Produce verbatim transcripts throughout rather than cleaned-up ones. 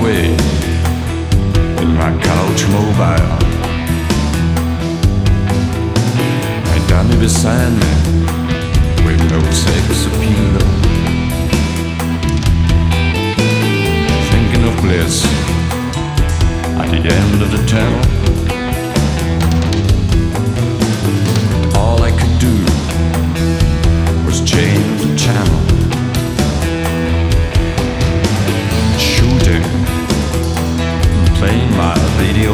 away in my couch mobile. My dummy beside me with no sex appeal. Thinking of bliss at the end of the tunnel. All I could do was change the channel. Shooting, playing my radio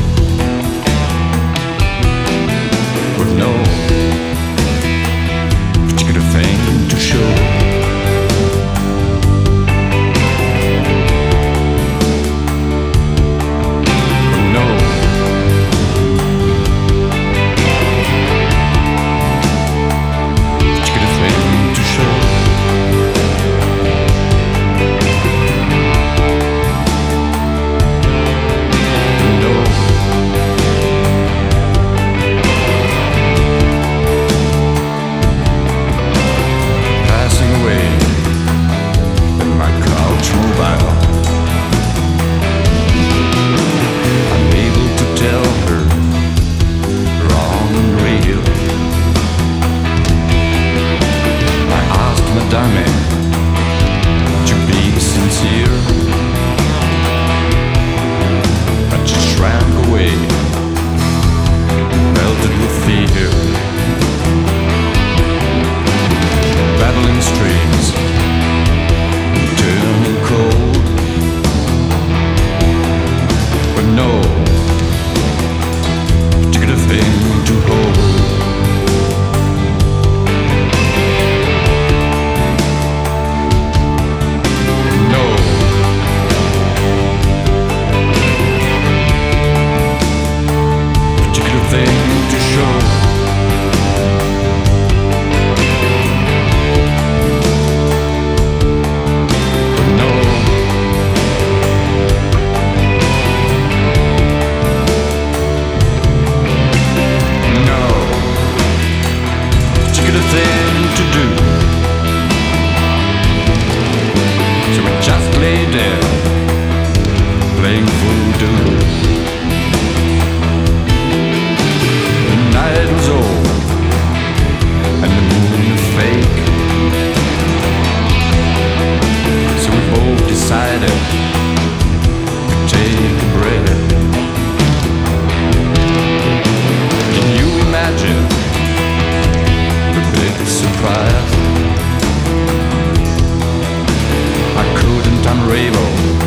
with no particular thing to show. Playing voodoo. The night was old and the moon was fake, so we both decided to take a break. Can you imagine the big surprise? I couldn't unravel